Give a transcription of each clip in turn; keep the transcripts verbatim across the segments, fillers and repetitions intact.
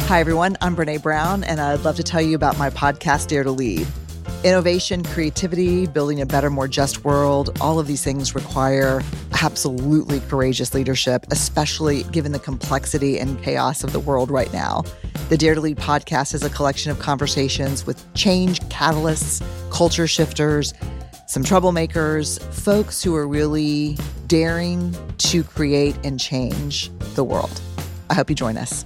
Hi, everyone. I'm Brene Brown, and I'd love to tell you about my podcast, Dare to Lead. Innovation, creativity, building a better, more just world, all of these things require absolutely courageous leadership, especially given the complexity and chaos of the world right now. The Dare to Lead podcast is a collection of conversations with change catalysts, culture shifters, some troublemakers, folks who are really daring to create and change the world. I hope you join us.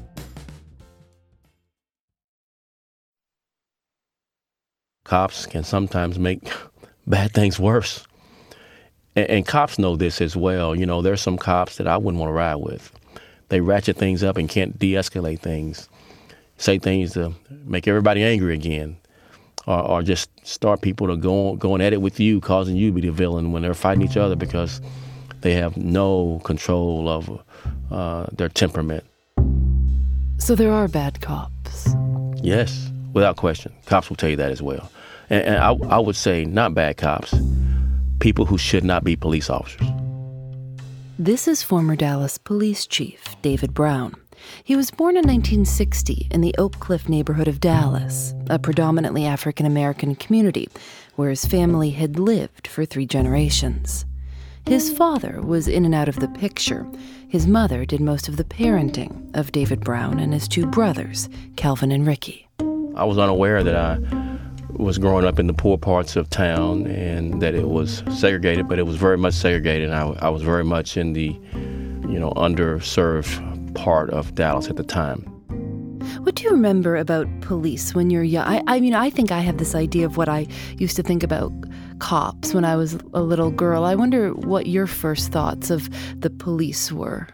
Cops can sometimes make bad things worse. And, and cops know this as well. You know, there's some cops that I wouldn't want to ride with. They ratchet things up and can't de-escalate things, say things to make everybody angry again, or, or just start people to go, going at it with you, causing you to be the villain when they're fighting each other because they have no control of uh, their temperament. So there are bad cops? Yes, without question. Cops will tell you that as well. And, and I, I would say not bad cops, people who should not be police officers. This is former Dallas police chief David Brown. He was born in nineteen sixty in the Oak Cliff neighborhood of Dallas, a predominantly African-American community where his family had lived for three generations. His father was in and out of the picture. His mother did most of the parenting of David Brown and his two brothers, Calvin and Ricky. I was unaware that I was growing up in the poor parts of town and that it was segregated, but it was very much segregated. And I, I was very much in the, you know, underserved part of Dallas at the time. What do you remember about police when you're young? I, I mean, I think I have this idea of what I used to think about cops when I was a little girl. I wonder what your first thoughts of the police were.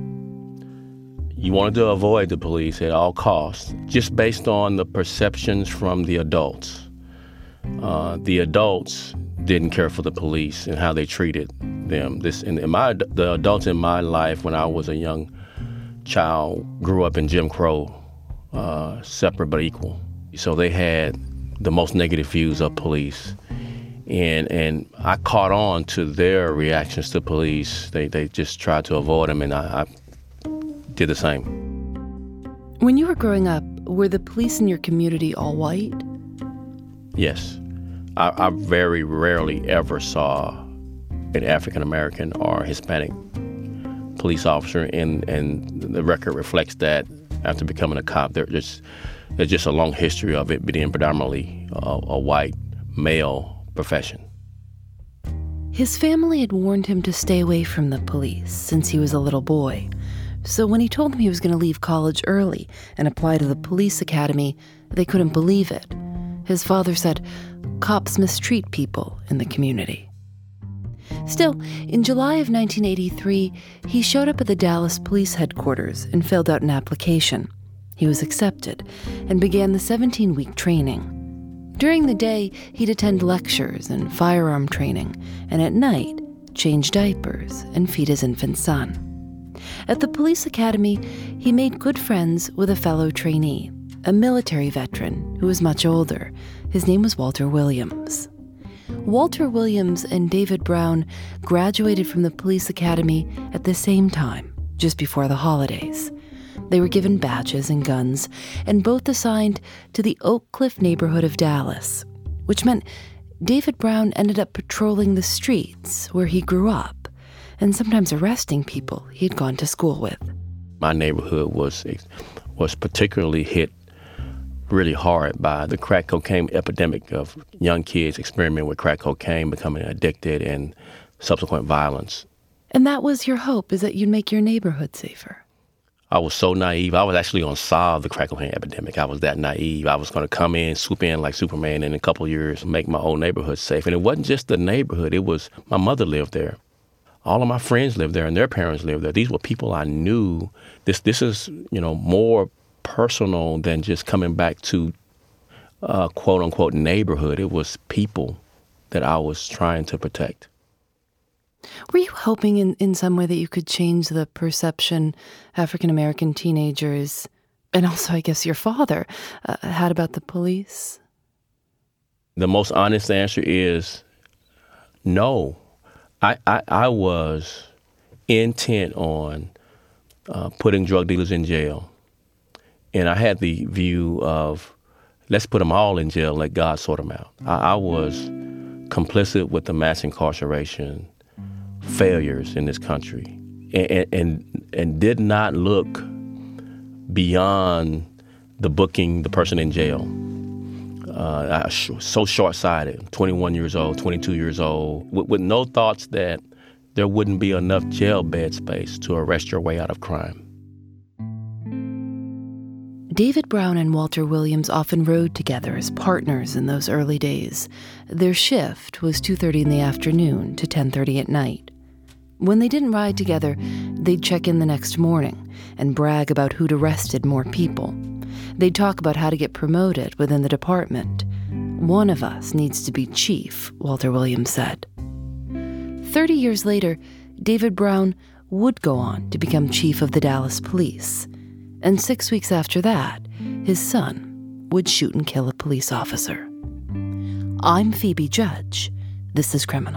You wanted to avoid the police at all costs, just based on the perceptions from the adults. Uh, the adults didn't care for the police and how they treated them. This, in, in my, the adults in my life when I was a young child grew up in Jim Crow, uh, separate but equal. So they had the most negative views of police. And and I caught on to their reactions to police. They they just tried to avoid them, and I, I did the same. When you were growing up, were the police in your community all white? Yes. I, I very rarely ever saw an African-American or Hispanic police officer, and, and the record reflects that after becoming a cop. There, there's, there's just a long history of it being predominantly a, a white male profession. His family had warned him to stay away from the police since he was a little boy. So when he told them he was going to leave college early and apply to the police academy, they couldn't believe it. His father said, cops mistreat people in the community. Still, in July of nineteen eighty-three, he showed up at the Dallas police headquarters and filled out an application. He was accepted and began the seventeen-week training. During the day, he'd attend lectures and firearm training, and at night, change diapers and feed his infant son. At the police academy, he made good friends with a fellow trainee, a military veteran who was much older. His name was Walter Williams. Walter Williams and David Brown graduated from the police academy at the same time, just before the holidays. They were given badges and guns, and both assigned to the Oak Cliff neighborhood of Dallas, which meant David Brown ended up patrolling the streets where he grew up, and sometimes arresting people he had gone to school with. My neighborhood was was particularly hit really hard by the crack cocaine epidemic of young kids experimenting with crack cocaine, becoming addicted, and subsequent violence. And that was your hope, is that you'd make your neighborhood safer? I was so naive. I was actually going to solve the crack cocaine epidemic. I was that naive. I was going to come in, swoop in like Superman, and in a couple of years make my old neighborhood safe. And it wasn't just the neighborhood. It was my mother lived there. All of my friends lived there, and their parents lived there. These were people I knew. This this is, you know, more personal than just coming back to uh, quote unquote neighborhood. It was people that I was trying to protect. Were you hoping in, in some way that you could change the perception African-American teenagers, and also I guess your father, uh, had about the police? The most honest answer is no. I, I, I was intent on uh, putting drug dealers in jail And I had the view of, let's put them all in jail and let God sort them out. I, I was complicit with the mass incarceration failures in this country, and, and, and did not look beyond the booking the person in jail. Uh, I was so short-sighted, twenty-one years old, twenty-two years old, with, with no thoughts that there wouldn't be enough jail bed space to arrest your way out of crime. David Brown and Walter Williams often rode together as partners in those early days. Their shift was two thirty in the afternoon to ten thirty at night. When they didn't ride together, they'd check in the next morning and brag about who'd arrested more people. They'd talk about how to get promoted within the department. One of us needs to be chief, Walter Williams said. Thirty years later, David Brown would go on to become chief of the Dallas Police. And six weeks after that, his son would shoot and kill a police officer. I'm Phoebe Judge. This is Criminal.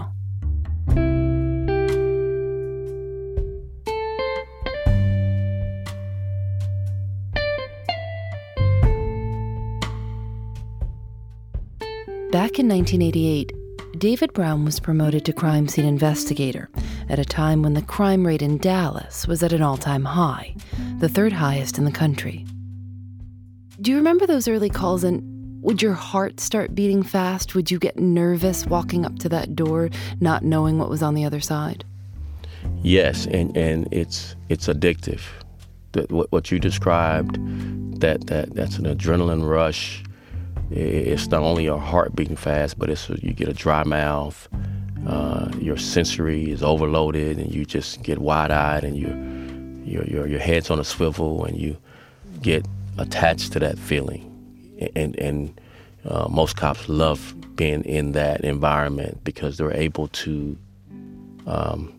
Back in nineteen eighty-eight, David Brown was promoted to crime scene investigator at a time when the crime rate in Dallas was at an all-time high, the third highest in the country. Do you remember those early calls, and would your heart start beating fast? Would you get nervous walking up to that door, not knowing what was on the other side? Yes, and, and it's it's addictive. The, what, what you described, that, that that's an adrenaline rush. It's not only your heart beating fast, but it's you get a dry mouth. Uh, your sensory is overloaded, and you just get wide-eyed, and you, your your your head's on a swivel, and you get attached to that feeling. And and uh, most cops love being in that environment because they're able to, um,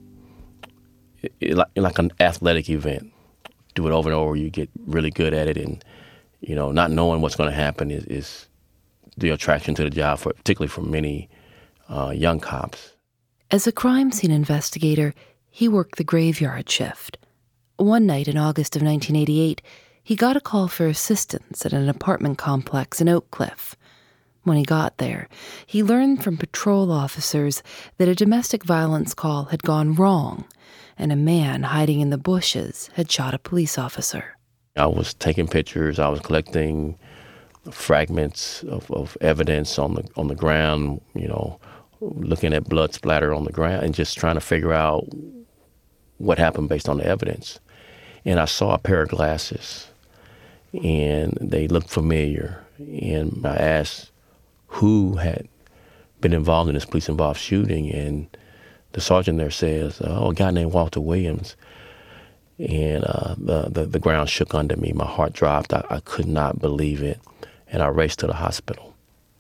it, it, like, like an athletic event, do it over and over. You get really good at it, and you know, not knowing what's going to happen is, is the attraction to the job, for particularly for many uh, young cops. As a crime scene investigator, he worked the graveyard shift. One night in August of nineteen eighty-eight, he got a call for assistance at an apartment complex in Oak Cliff. When he got there, he learned from patrol officers that a domestic violence call had gone wrong, and a man hiding in the bushes had shot a police officer. I was taking pictures, I was collecting fragments of, of evidence on the on the ground, you know, looking at blood splatter on the ground and just trying to figure out what happened based on the evidence. And I saw a pair of glasses, and they looked familiar. And I asked who had been involved in this police-involved shooting, and the sergeant there says, oh, a guy named Walter Williams. And uh, the, the, the ground shook under me. My heart dropped. I, I could not believe it. And I raced to the hospital.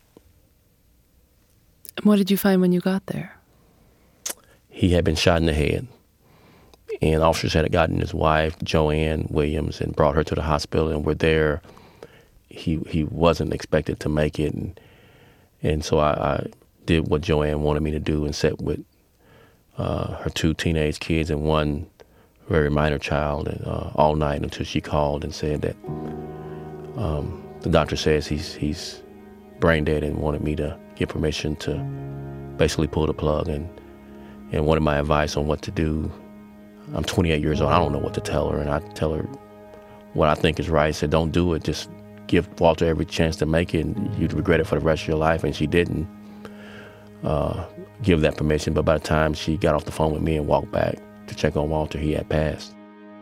What did you find when you got there? He had been shot in the head. And officers had gotten his wife, Joanne Williams, and brought her to the hospital, and were there. He he wasn't expected to make it. And, and so I, I did what Joanne wanted me to do and sat with uh, her two teenage kids and one very minor child uh, all night until she called and said that um, the doctor says he's he's brain dead, and wanted me to get permission to basically pull the plug, and and wanted my advice on what to do. I'm twenty-eight years old. I don't know what to tell her, and I tell her what I think is right. I said, don't do it. Just give Walter every chance to make it, and you'd regret it for the rest of your life. And she didn't uh, give that permission. But by the time she got off the phone with me and walked back to check on Walter, he had passed.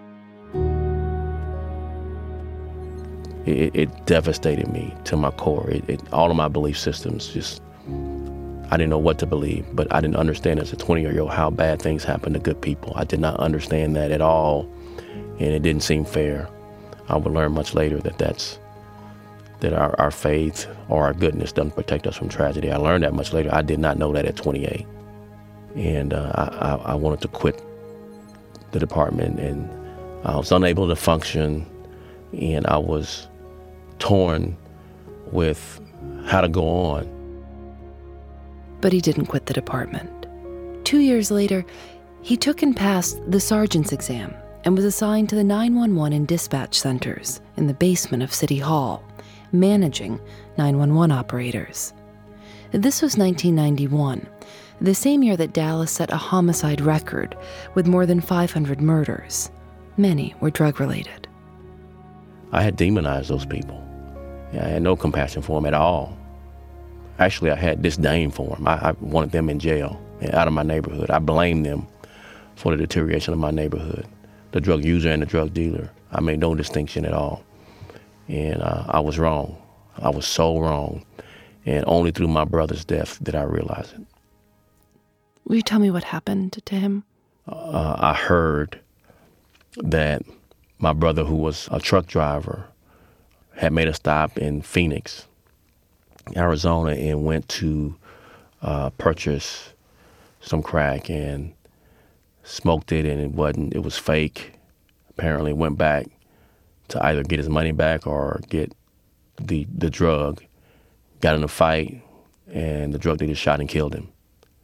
It, it devastated me to my core. It, it, all of my belief systems just, I didn't know what to believe, but I didn't understand as a twenty-year-old how bad things happen to good people. I did not understand that at all, and it didn't seem fair. I would learn much later that that's, that our, our faith or our goodness doesn't protect us from tragedy. I learned that much later. I did not know that at twenty-eight. And uh, I, I wanted to quit the department, and I was unable to function, and I was torn with how to go on. But he didn't quit the department. Two years later, he took and passed the sergeant's exam and was assigned to the nine one one and dispatch centers in the basement of City Hall, managing nine one one operators. This was nineteen ninety-one, the same year that Dallas set a homicide record with more than five hundred murders. Many were drug-related. I had demonized those people. I had no compassion for them at all. Actually, I had disdain for them. I, I wanted them in jail, out of my neighborhood. I blamed them for the deterioration of my neighborhood. The drug user and the drug dealer. I made no distinction at all. And uh, I was wrong. I was so wrong. And only through my brother's death did I realize it. Will you tell me what happened to him? Uh, I heard that my brother, who was a truck driver, had made a stop in Phoenix, Arizona, and went to uh, purchase some crack and smoked it, and it wasn't, it was fake. Apparently went back to either get his money back or get the the drug, got in a fight, and the drug dealer shot and killed him.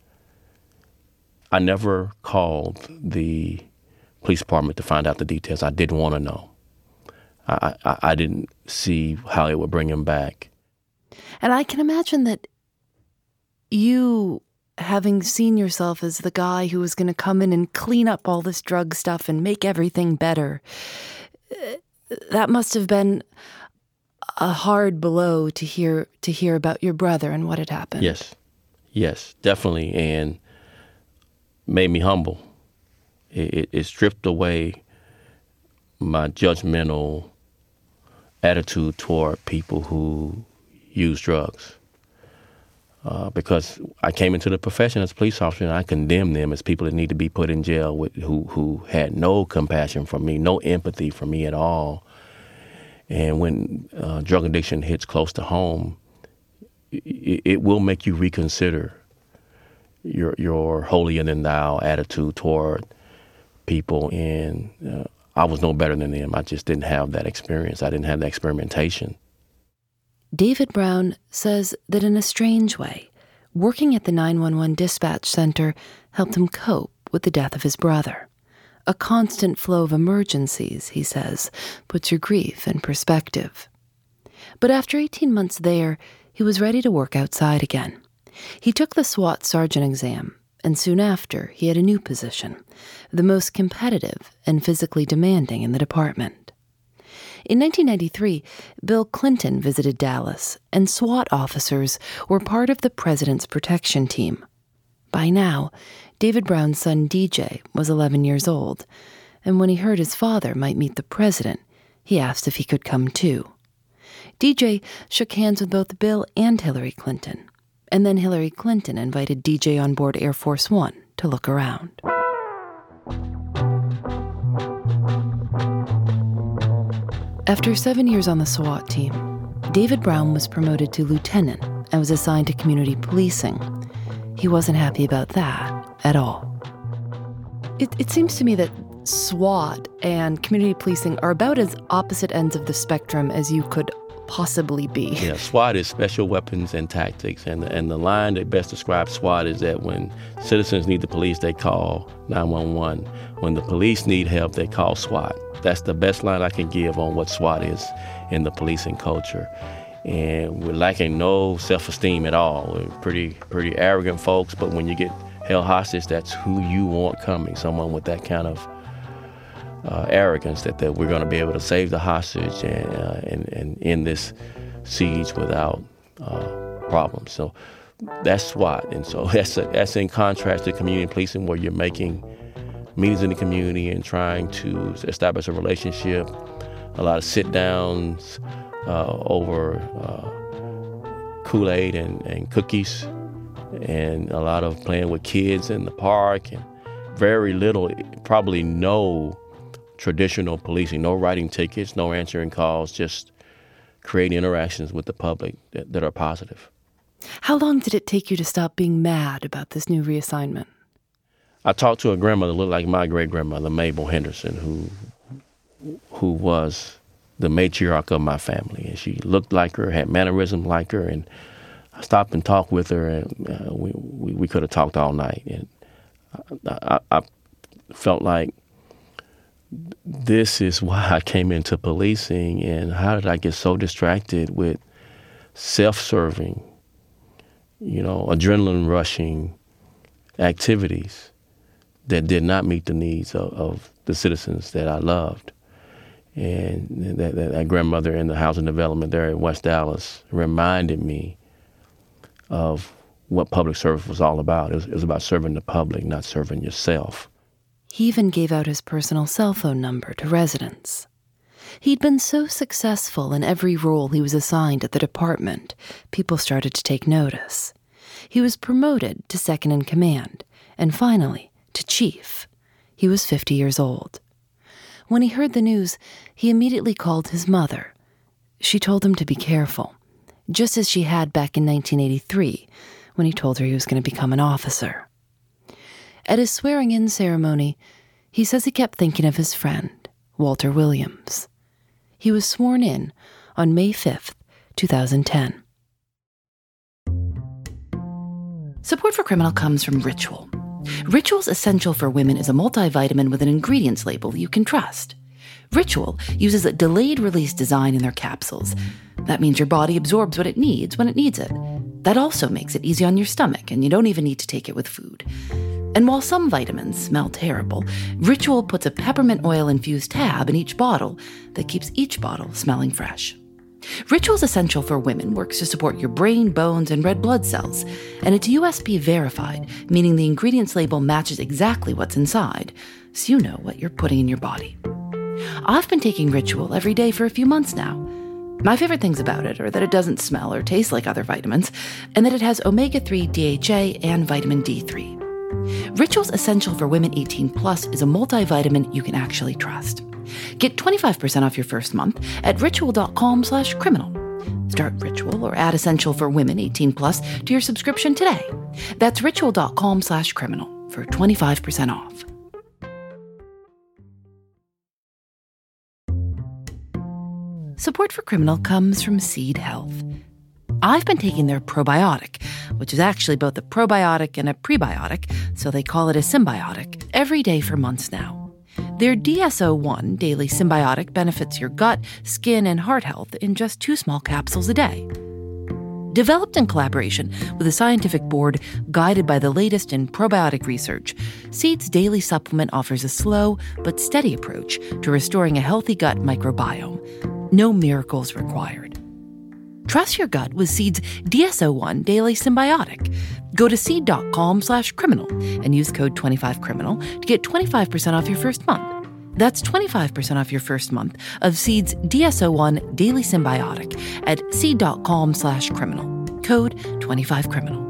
I never called the police department to find out the details. I didn't want to know. I, I, I didn't see how it would bring him back. And I can imagine that you, having seen yourself as the guy who was going to come in and clean up all this drug stuff and make everything better, that must have been a hard blow to hear to hear about your brother and what had happened. Yes, yes, definitely, and made me humble. It, it, it stripped away my judgmental attitude toward people who use drugs. Uh, because I came into the profession as a police officer and I condemned them as people that need to be put in jail with, who, who had no compassion for me, no empathy for me at all. And when uh, drug addiction hits close to home, it, it will make you reconsider your your holier-than-thou attitude toward people. And uh, I was no better than them. I just didn't have that experience. I didn't have that experimentation. David Brown says that in a strange way, working at the nine one one dispatch center helped him cope with the death of his brother. A constant flow of emergencies, he says, puts your grief in perspective. But after eighteen months there, he was ready to work outside again. He took the SWAT sergeant exam, and soon after, he had a new position, the most competitive and physically demanding in the department. In nineteen ninety-three, Bill Clinton visited Dallas, and SWAT officers were part of the president's protection team. By now, David Brown's son D J was eleven years old, and when he heard his father might meet the president, he asked if he could come too. D J shook hands with both Bill and Hillary Clinton, and then Hillary Clinton invited D J on board Air Force One to look around. After seven years on the SWAT team, David Brown was promoted to lieutenant and was assigned to community policing. He wasn't happy about that at all. It, it seems to me that SWAT and community policing are about as opposite ends of the spectrum as you could possibly be. Yeah, SWAT is special weapons and tactics, and the, and the line that best describes SWAT is that when citizens need the police, they call nine one one. When the police need help, they call SWAT. That's the best line I can give on what SWAT is in the policing culture. And we're lacking no self-esteem at all. We're pretty, pretty arrogant folks, but when you get held hostage, that's who you want coming, someone with that kind of uh, arrogance that, that we're going to be able to save the hostage and, uh, and, and end this siege without uh, problems. So that's SWAT. And so that's, a, that's in contrast to community policing, where you're making meetings in the community and trying to establish a relationship, a lot of sit-downs uh, over uh, Kool-Aid and, and cookies, and a lot of playing with kids in the park, and very little, probably no traditional policing, no writing tickets, no answering calls, just creating interactions with the public that, that are positive. How long did it take you to stop being mad about this new reassignment? I talked to a grandmother that looked like my great-grandmother, Mabel Henderson, who who was the matriarch of my family. And she looked like her, had mannerisms like her, and I stopped and talked with her, and uh, we, we, we could have talked all night. And I, I, I felt like this is why I came into policing, and how did I get so distracted with self-serving, you know, adrenaline-rushing activities that did not meet the needs of, of the citizens that I loved. And that, that, that grandmother in the housing development there in West Dallas reminded me of what public service was all about. It was, it was about serving the public, not serving yourself. He even gave out his personal cell phone number to residents. He'd been so successful in every role he was assigned at the department, people started to take notice. He was promoted to second in command, and finally, to chief. He was fifty years old. When he heard the news, he immediately called his mother. She told him to be careful, just as she had back in nineteen eighty-three, when he told her he was going to become an officer. At his swearing-in ceremony, he says he kept thinking of his friend, Walter Williams. He was sworn in on May fifth, two thousand ten. Support for Criminal comes from Ritual. Ritual's Essential for Women is a multivitamin with an ingredients label you can trust. Ritual uses a delayed-release design in their capsules. That means your body absorbs what it needs when it needs it. That also makes it easy on your stomach, and you don't even need to take it with food. And while some vitamins smell terrible, Ritual puts a peppermint oil-infused tab in each bottle that keeps each bottle smelling fresh. Ritual's Essential for Women works to support your brain, bones, and red blood cells, and it's U S P verified, meaning the ingredients label matches exactly what's inside, so you know what you're putting in your body. I've been taking Ritual every day for a few months now. My favorite things about it are that it doesn't smell or taste like other vitamins, and that it has omega three D H A and vitamin D three. Ritual's Essential for Women eighteen plus is a multivitamin you can actually trust. Get twenty-five percent off your first month at ritual.com slash criminal. Start Ritual or add Essential for Women eighteen plus to your subscription today. That's ritual.com slash criminal for twenty-five percent off. Support for Criminal comes from Seed Health. I've been taking their probiotic, which is actually both a probiotic and a prebiotic, so they call it a symbiotic, every day for months now. Their D S O one Daily Symbiotic benefits your gut, skin, and heart health in just two small capsules a day. Developed in collaboration with a scientific board guided by the latest in probiotic research, Seed's daily supplement offers a slow but steady approach to restoring a healthy gut microbiome. No miracles required. Trust your gut with Seed's D S O one Daily Symbiotic. Go to seed.com slash criminal and use code twenty-five criminal to get twenty-five percent off your first month. That's twenty-five percent off your first month of Seed's D S O one Daily Symbiotic at seed.com slash criminal. Code twenty-five criminal.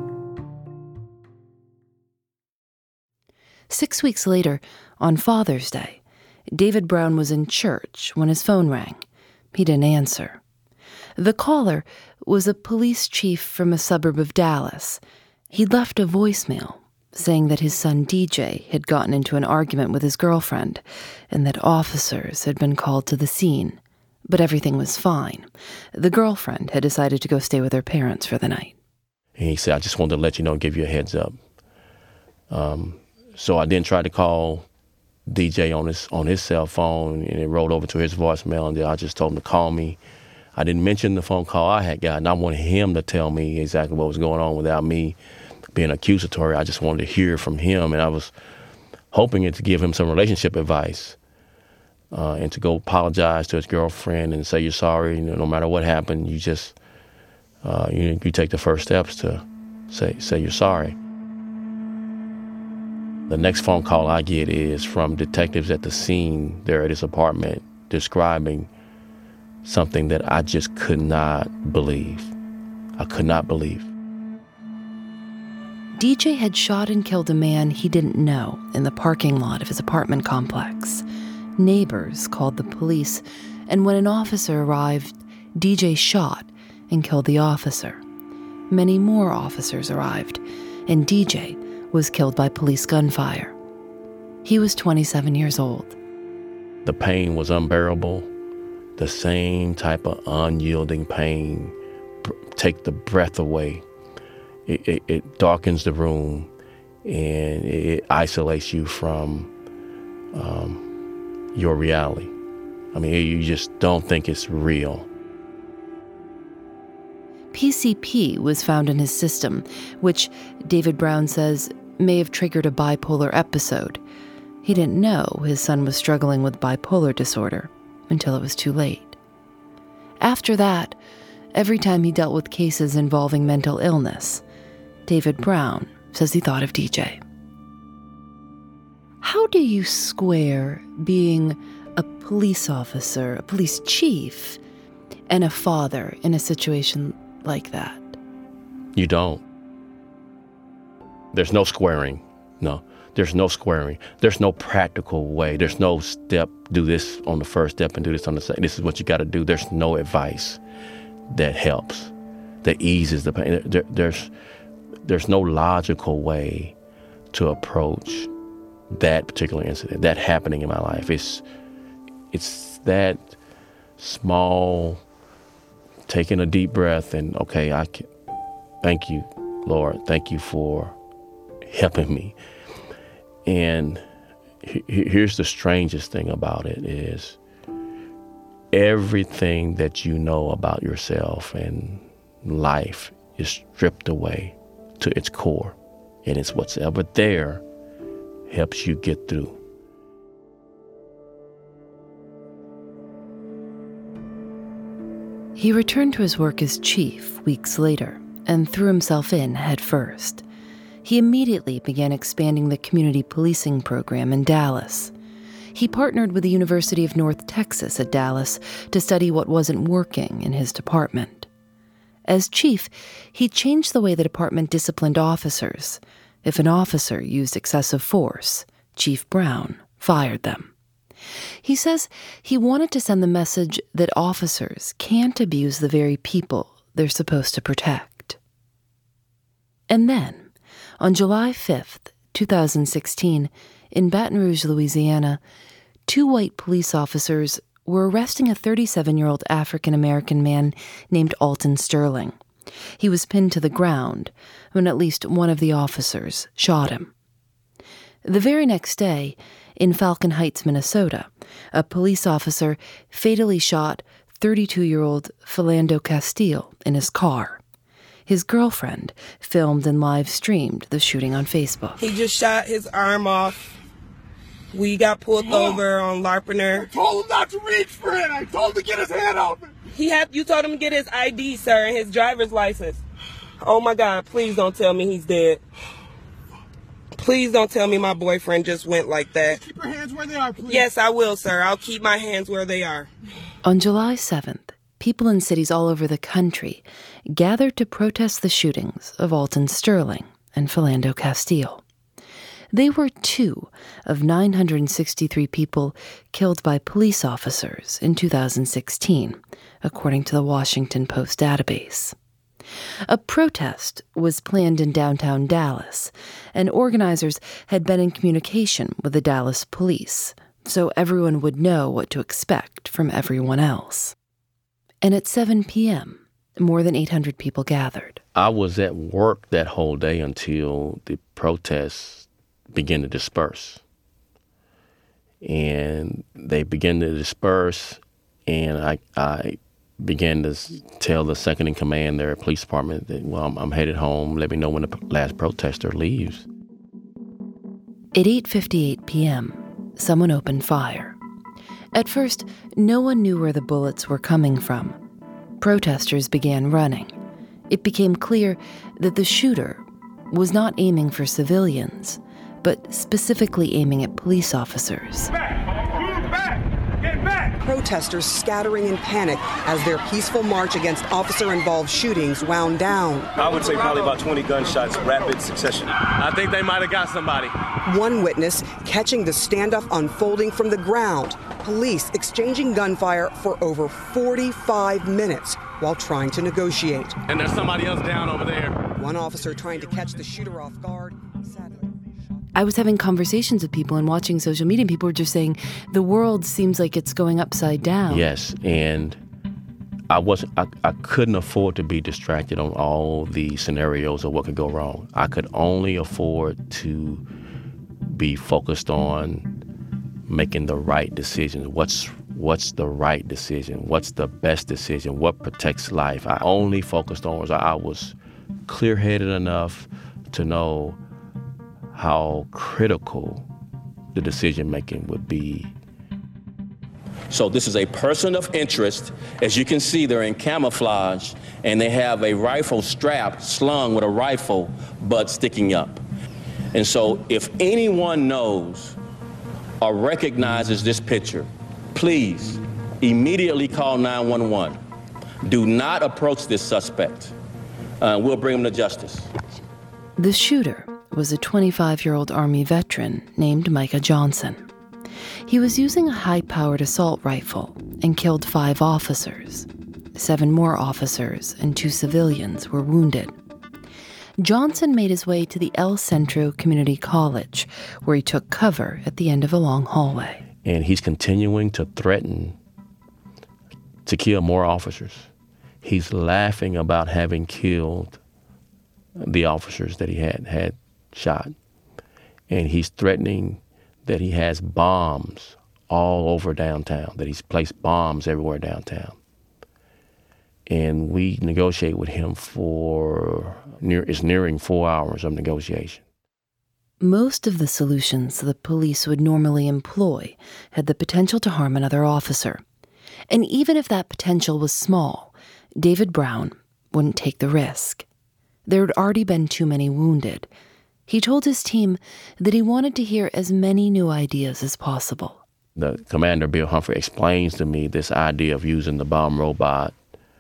Six weeks later, on Father's Day, David Brown was in church when his phone rang. He didn't answer. The caller was a police chief from a suburb of Dallas. He'd left a voicemail saying that his son D J had gotten into an argument with his girlfriend and that officers had been called to the scene. But everything was fine. The girlfriend had decided to go stay with her parents for the night. And he said, I just wanted to let you know, give you a heads up. Um, so I then tried to call D J on his on his cell phone, and it rolled over to his voicemail, and then I just told him to call me. I didn't mention the phone call I had gotten. I wanted him to tell me exactly what was going on without me being accusatory. I just wanted to hear from him, and I was hoping it to give him some relationship advice uh, and to go apologize to his girlfriend and say you're sorry. You know, no matter what happened, you just uh, you you take the first steps to say say you're sorry. The next phone call I get is from detectives at the scene there at his apartment describing something that I just could not believe. I could not believe. D J had shot and killed a man he didn't know in the parking lot of his apartment complex. Neighbors called the police, and when an officer arrived, D J shot and killed the officer. Many more officers arrived, and D J was killed by police gunfire. He was twenty-seven years old. The pain was unbearable. The same type of unyielding pain, take the breath away. It, it, it darkens the room, and it isolates you from um, your reality. I mean, you just don't think it's real. P C P was found in his system, which David Brown says may have triggered a bipolar episode. He didn't know his son was struggling with bipolar disorder until it was too late. After that, every time he dealt with cases involving mental illness, David Brown says he thought of D J. How do you square being a police officer, a police chief, and a father in a situation like that? You don't. There's no squaring. No, there's no squaring. There's no practical way. There's no step, do this on the first step and do this on the second. This is what you got to do. There's no advice that helps, that eases the pain. There, there's, there's no logical way to approach that particular incident, that happening in my life. It's, it's that small, taking a deep breath and, okay, I can, thank you, Lord. Thank you for helping me. And he, here's the strangest thing about it is everything that you know about yourself and life is stripped away to its core. And it's what's ever there helps you get through. He returned to his work as chief weeks later and threw himself in head first. He immediately began expanding the community policing program in Dallas. He partnered with the University of North Texas at Dallas to study what wasn't working in his department. As chief, he changed the way the department disciplined officers. If an officer used excessive force, Chief Brown fired them. He says he wanted to send the message that officers can't abuse the very people they're supposed to protect. And then, on July fifth, twenty sixteen, in Baton Rouge, Louisiana, two white police officers were arresting a thirty-seven-year-old African-American man named Alton Sterling. He was pinned to the ground when at least one of the officers shot him. The very next day, in Falcon Heights, Minnesota, a police officer fatally shot thirty-two-year-old Philando Castile in his car. His girlfriend filmed and live-streamed the shooting on Facebook. He just shot his arm off. We got pulled Mom, over on Larpener. I told him not to reach for it. I told him to get his hand out. He had, you told him to get his I D, sir, and his driver's license. Oh, my God, please don't tell me he's dead. Please don't tell me my boyfriend just went like that. Keep your hands where they are, please. Yes, I will, sir. I'll keep my hands where they are. On July seventh, people in cities all over the country gathered to protest the shootings of Alton Sterling and Philando Castile. They were two of nine hundred sixty-three people killed by police officers in two thousand sixteen, according to the Washington Post database. A protest was planned in downtown Dallas, and organizers had been in communication with the Dallas police, so everyone would know what to expect from everyone else. And at seven p.m., more than eight hundred people gathered. I was at work that whole day until the protests began to disperse. And they began to disperse, and I I began to tell the second in command there at police department that, well, I'm, I'm headed home. Let me know when the last protester leaves. At eight fifty-eight p.m., someone opened fire. At first, no one knew where the bullets were coming from. Protesters began running. It became clear that the shooter was not aiming for civilians, but specifically aiming at police officers. Back! Move back! Get back! Protesters scattering in panic as their peaceful march against officer-involved shootings wound down. I would say probably about twenty gunshots, rapid succession. I think they might have got somebody. One witness catching the standoff unfolding from the ground. Police exchanging gunfire for over forty-five minutes while trying to negotiate. And there's somebody else down over there. One officer trying to catch the shooter off guard. Sadly, I was having conversations with people and watching social media, and people were just saying, the world seems like it's going upside down. Yes, and I wasn't. I, I couldn't afford to be distracted on all the scenarios of what could go wrong. I could only afford to be focused on making the right decisions. What's what's the right decision? What's the best decision? What protects life? I only focused on was I was clear-headed enough to know how critical the decision-making would be. So this is a person of interest. As you can see, they're in camouflage, and they have a rifle strap slung with a rifle butt sticking up. And so if anyone knows or recognizes this picture, please immediately call nine one one. Do not approach this suspect. Uh, we'll bring him to justice. The shooter was a twenty-five-year-old Army veteran named Micah Johnson. He was using a high-powered assault rifle and killed five officers. Seven more officers and two civilians were wounded. Johnson made his way to the El Centro Community College, where he took cover at the end of a long hallway. And he's continuing to threaten to kill more officers. He's laughing about having killed the officers that he had had shot. And he's threatening that he has bombs all over downtown, that he's placed bombs everywhere downtown. And we negotiate with him for, near, it's nearing four hours of negotiation. Most of the solutions the police would normally employ had the potential to harm another officer. And even if that potential was small, David Brown wouldn't take the risk. There had already been too many wounded. He told his team that he wanted to hear as many new ideas as possible. The commander, Bill Humphrey, explains to me this idea of using the bomb robot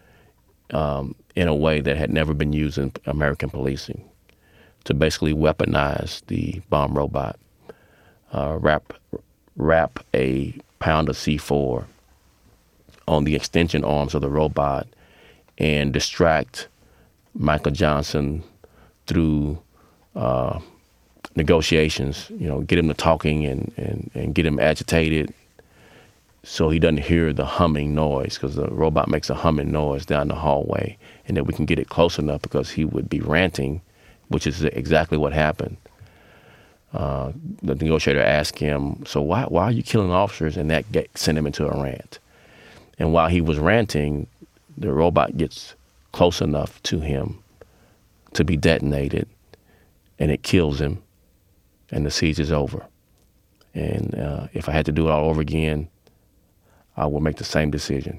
um, in a way that had never been used in American policing, to basically weaponize the bomb robot, uh, wrap, wrap a pound of C four on the extension arms of the robot and distract Micah Johnson through uh, negotiations, you know, get him to talking and, and, and get him agitated so he doesn't hear the humming noise, because the robot makes a humming noise down the hallway, and that we can get it close enough because he would be ranting, which is exactly what happened. Uh, the negotiator asked him, so why why are you killing officers? And that get, sent him into a rant. And while he was ranting, the robot gets close enough to him to be detonated, and it kills him, and the siege is over. And uh, if I had to do it all over again, I would make the same decision.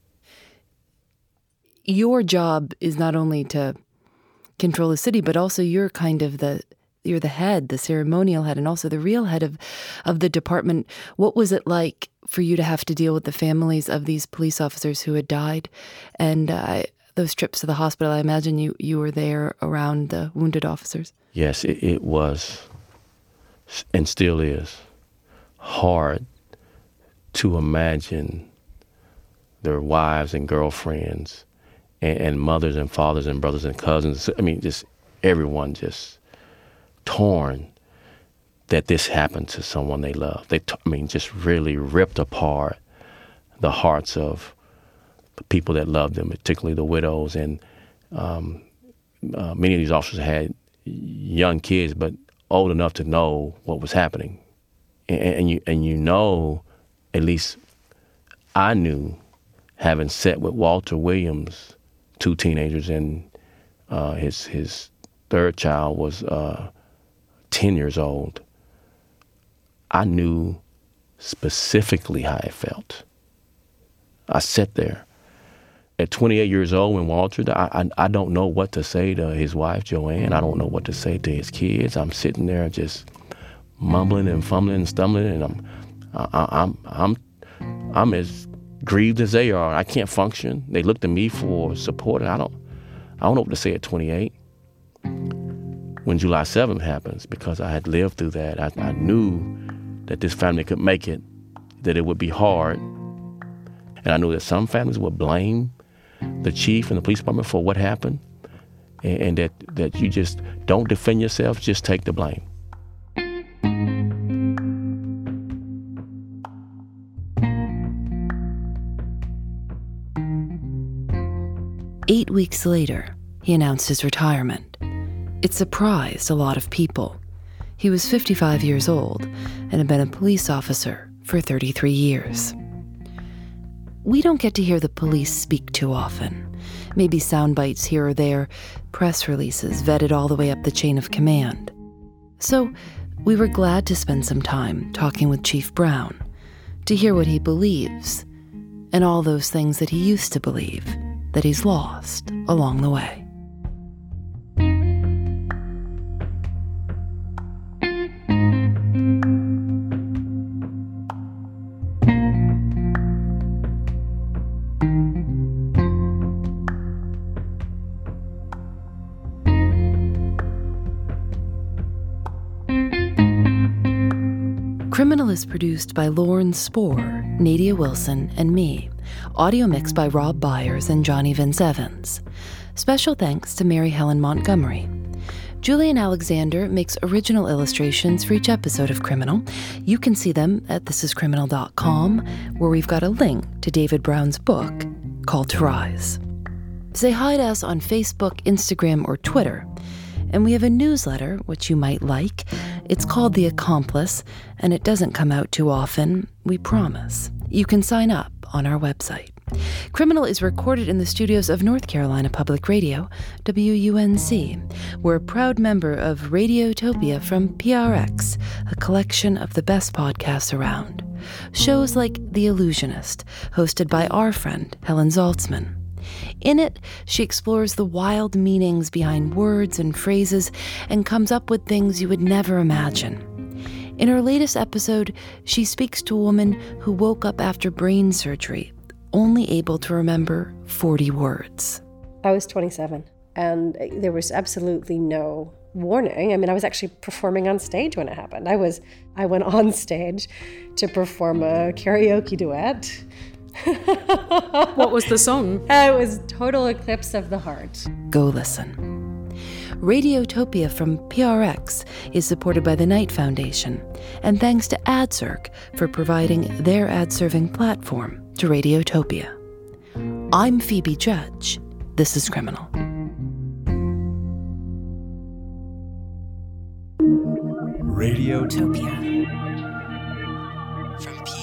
Your job is not only to control the city, but also you're kind of the you're the head, the ceremonial head, and also the real head of of the department. What was it like for you to have to deal with the families of these police officers who had died, and uh, those trips to the hospital? I imagine you you were there around the wounded officers. Yes, it, it was, and still is, hard to imagine their wives and girlfriends and, and mothers and fathers and brothers and cousins. I mean, just everyone just torn that this happened to someone they love. They, t- I mean, just really ripped apart the hearts of the people that loved them, particularly the widows. And um, uh, many of these officers had young kids, but old enough to know what was happening. And, and you and you know, at least I knew, having sat with Walter Williams, two teenagers, and uh, his his third child was uh, ten years old. I knew specifically how it felt. I sat there at twenty-eight years old when Walter died. I, I, I don't know what to say to his wife, Joanne. I don't know what to say to his kids. I'm sitting there just mumbling and fumbling and stumbling, and I'm I, I'm I'm I'm as grieved as they are. I can't function. They look to me for support, and I don't I don't know what to say at twenty-eight. When July seventh happens, because I had lived through that, I, I knew that this family could make it, that it would be hard, and I knew that some families would blame the chief and the police department for what happened, and, and that that you just don't defend yourself, just take the blame. Eight weeks later, he announced his retirement. It surprised a lot of people. He was fifty-five years old and had been a police officer for for thirty-three years. We don't get to hear the police speak too often. Maybe sound bites here or there, press releases vetted all the way up the chain of command. So we were glad to spend some time talking with Chief Brown, to hear what he believes, and all those things that he used to believe that he's lost along the way. Criminal is produced by Lauren Spohr, Nadia Wilson, and me. Audio mixed by Rob Byers and Johnny Vince Evans. Special thanks to Mary Helen Montgomery. Julian Alexander makes original illustrations for each episode of Criminal. You can see them at this is criminal dot com, where we've got a link to David Brown's book, Call to Rise. Say hi to us on Facebook, Instagram, or Twitter. And we have a newsletter, which you might like. It's called The Accomplice, and it doesn't come out too often, we promise. You can sign up on our website. Criminal is recorded in the studios of North Carolina Public Radio, W U N C. We're a proud member of Radiotopia from P R X, a collection of the best podcasts around. Shows like The Illusionist, hosted by our friend Helen Zaltzman. In it, she explores the wild meanings behind words and phrases and comes up with things you would never imagine. In her latest episode, she speaks to a woman who woke up after brain surgery, only able to remember forty words. I was twenty-seven, and there was absolutely no warning. I mean, I was actually performing on stage when it happened. I was, I went on stage to perform a karaoke duet. What was the song? Uh, it was Total Eclipse of the Heart. Go listen. Radiotopia from P R X is supported by the Knight Foundation, and thanks to AdCirc for providing their ad-serving platform to Radiotopia. I'm Phoebe Judge. This is Criminal. Radiotopia from P R X.